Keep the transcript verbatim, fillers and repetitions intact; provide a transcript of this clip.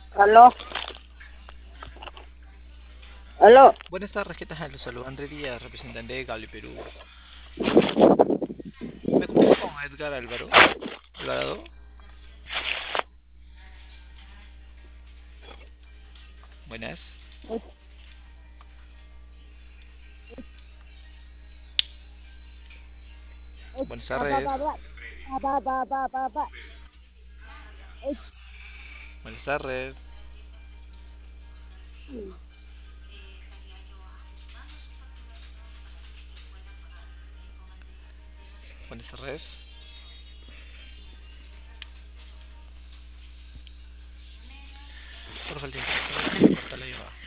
Aló, aló. Buenas tardes, ¿qué tal? Los saluda André Díaz, representante de Cable Perú. Me comunico con Edgar Álvaro. Alvarado. Buenas. Buenas Ba ba ba tardes. ba ba ba ba ba ba. Buenas tardes. Buenas tardes. Por falta de interacción, se corta la llamada.